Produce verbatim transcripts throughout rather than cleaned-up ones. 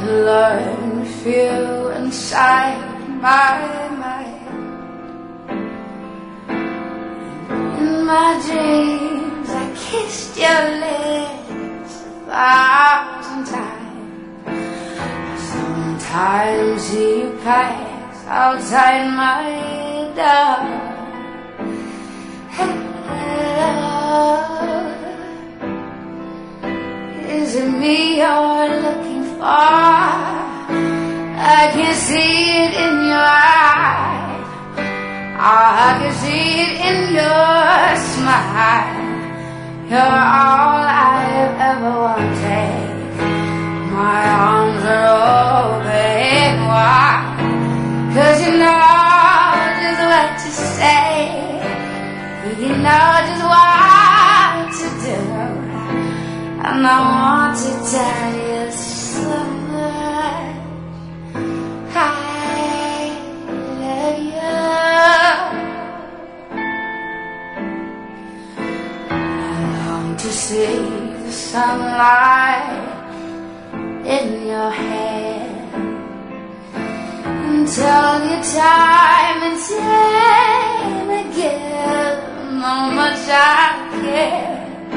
learn to feel inside my mind. In my dreams I kissed your lips a thousand times. Sometimes you pass outside my door. Is it me you're looking for? I can see it in your eyes. I can see it in your smile. You're all I've ever wanted. My arms are open wide, 'cause you know just what to say. You know just what to do. And I want to tell you so much. I love you. I long to see the sunlight in your hair, and tell you time and time again how much I care.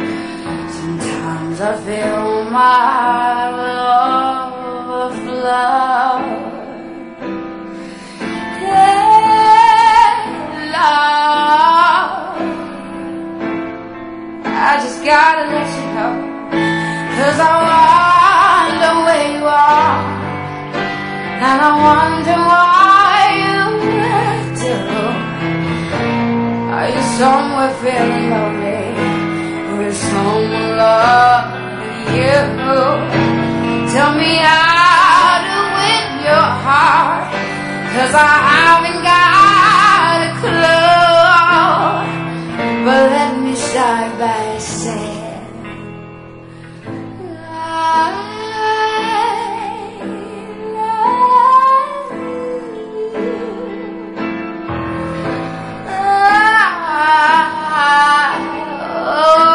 I feel my heart will overflow. Yeah, Lord, I just gotta let you know, 'cause I wonder where you are, and I wonder why you do. Are you somewhere feeling lonely? With someone loving you? Tell me how to win your heart, 'cause I haven't got a clue. But let me start by saying I love you. Oh,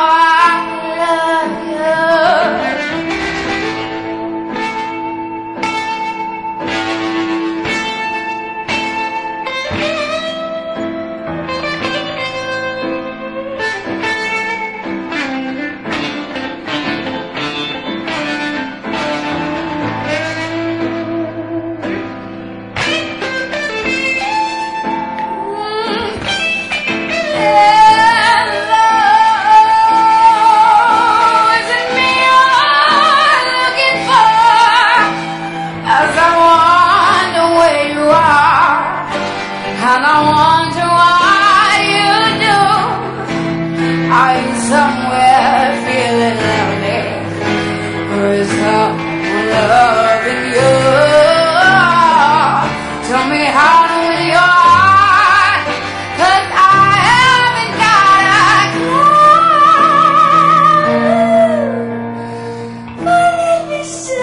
and I wonder why you do. Are you somewhere feeling lonely, or is someone loving you? Tell me how to win your heart, 'cause I haven't got a clue. But let me say